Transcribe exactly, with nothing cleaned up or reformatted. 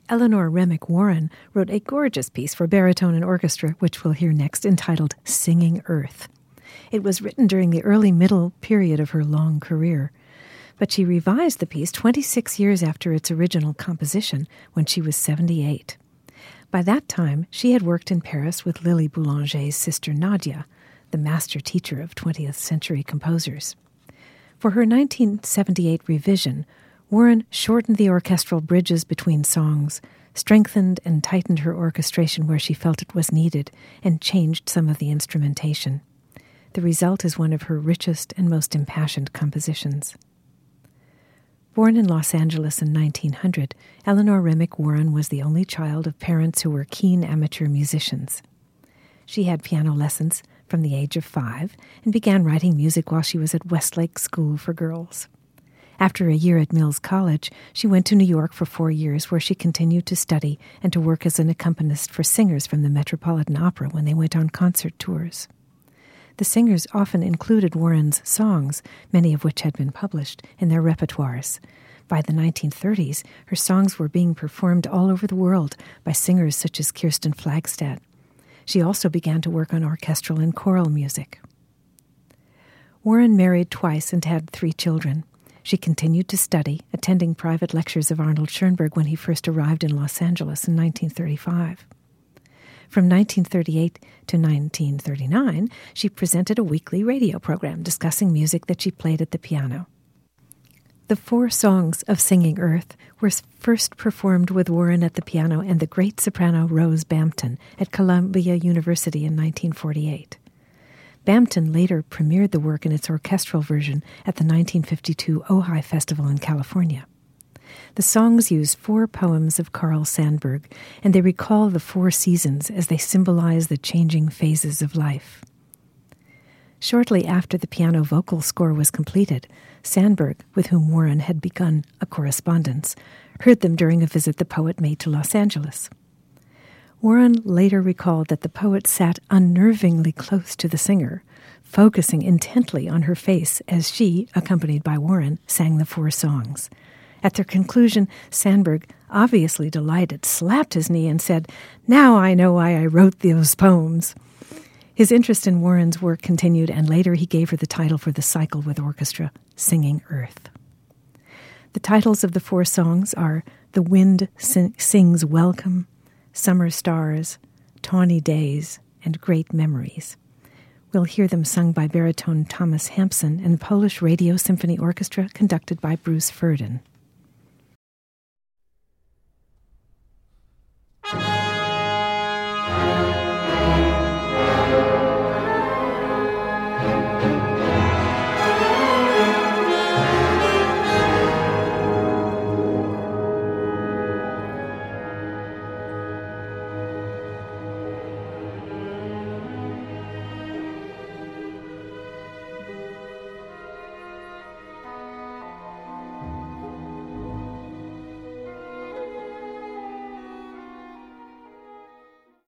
Eleanor Remick Warren wrote a gorgeous piece for baritone and orchestra, which we'll hear next, entitled Singing Earth. It was written during the early middle period of her long career, but she revised the piece twenty-six years after its original composition when she was seventy-eight. By that time, she had worked in Paris with Lily Boulanger's sister Nadia, the master teacher of twentieth century composers. For her nineteen seventy-eight revision, Warren shortened the orchestral bridges between songs, strengthened and tightened her orchestration where she felt it was needed, and changed some of the instrumentation. The result is one of her richest and most impassioned compositions. Born in Los Angeles in nineteen hundred, Eleanor Remick Warren was the only child of parents who were keen amateur musicians. She had piano lessons from the age of five and began writing music while she was at Westlake School for Girls. After a year at Mills College, she went to New York for four years where she continued to study and to work as an accompanist for singers from the Metropolitan Opera when they went on concert tours. The singers often included Warren's songs, many of which had been published, in their repertoires. By the nineteen thirties, her songs were being performed all over the world by singers such as Kirsten Flagstad. She also began to work on orchestral and choral music. Warren married twice and had three children. She continued to study, attending private lectures of Arnold Schoenberg when he first arrived in Los Angeles in nineteen thirty-five. From nineteen thirty-eight to nineteen thirty-nine, she presented a weekly radio program discussing music that she played at the piano. The four songs of Singing Earth were first performed with Warren at the piano and the great soprano Rose Bampton at Columbia University in nineteen forty-eight. Bampton later premiered the work in its orchestral version at the nineteen fifty-two Ojai Festival in California. The songs use four poems of Carl Sandburg, and they recall the four seasons as they symbolize the changing phases of life. Shortly after the piano vocal score was completed, Sandburg, with whom Warren had begun a correspondence, heard them during a visit the poet made to Los Angeles. Warren later recalled that the poet sat unnervingly close to the singer, focusing intently on her face as she, accompanied by Warren, sang the four songs. At their conclusion, Sandburg, obviously delighted, slapped his knee and said, "Now I know why I wrote those poems." His interest in Warren's work continued, and later he gave her the title for the cycle with orchestra, Singing Earth. The titles of the four songs are The Wind Sing- Sings Welcome, Summer Stars, Tawny Days, and Great Memories. We'll hear them sung by baritone Thomas Hampson and the Polish Radio Symphony Orchestra conducted by Bruce Ferdin.